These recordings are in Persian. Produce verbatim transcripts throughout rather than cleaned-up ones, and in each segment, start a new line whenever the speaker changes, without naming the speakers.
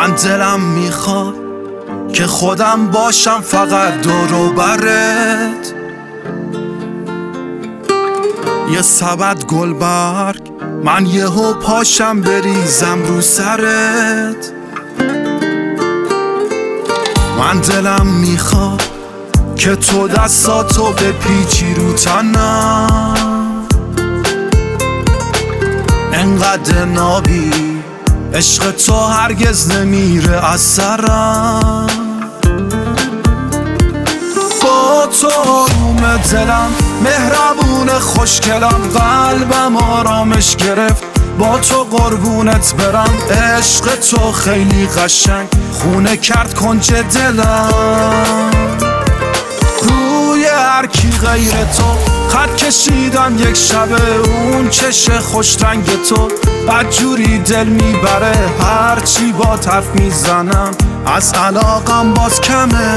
من دلم میخواد که خودم باشم فقط دور و برت، یه سبد گلبرگ من یهو پاشم بریزم رو سرت. من دلم میخواد که تو دستاتو بپیچی رو تنم، انقدر نابی عشق تو هرگز نمیره از سرم. با تو آروم دلم مهربون خوشگلم، قلبم آرامش گرفت با تو قربونت برم. عشق تو خیلی قشنگ خونه کرد کنج دلم، روی هر کی غیر تو خط کشیدم یک شبه. اون چش خوش رنگ تو بدجوری دل میبره، هرچی با حرف میزنم از علاقم باز کمه.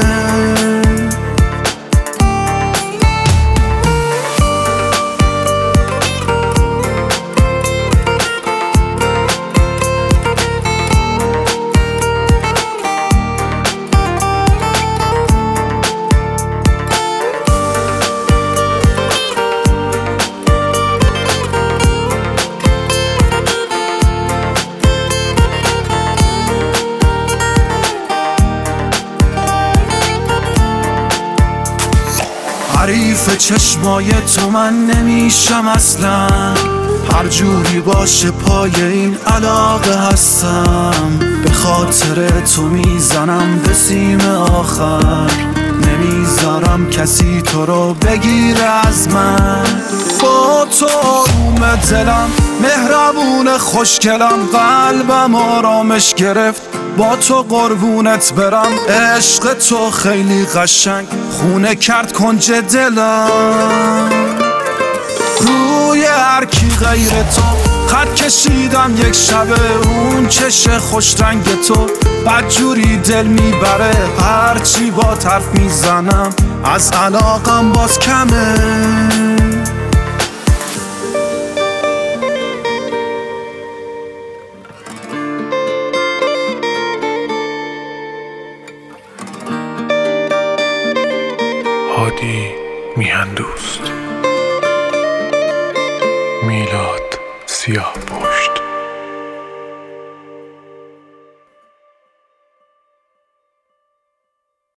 حریف چشمای تو من نمیشم اصلا، هر جوری باشه پای این علاقه هستم. به خاطر تو میزنم به سیم آخر، نمیذارم کسی تو رو بگیره از من. با تو آروم دلم مهربون خوشگلم، قلبم آرامش گرفت با تو قربونت برم. عشق تو خیلی قشنگ خونه کرد کنج دلم، روی هر کی غیر تو خط کشیدم یک شبه. اون چش خوش رنگ تو بدجوری دل میبره، هرچی با حرف میزنم از علاقم باز کمه.
هادی میهن دوست، میلاد سیاه پوش.